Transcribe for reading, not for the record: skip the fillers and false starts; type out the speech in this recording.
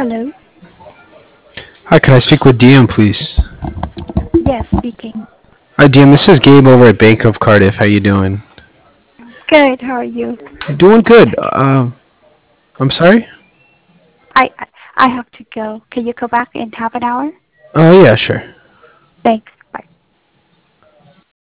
Hello? Hi, can I speak with DM, please? Yes, speaking. Hi, DM. This is Gabe over at Bank of Cardiff. How you doing? Good, how are you? Doing good. I'm sorry. I I have to go. Can you go back in half an hour? Oh yeah, sure. Thanks.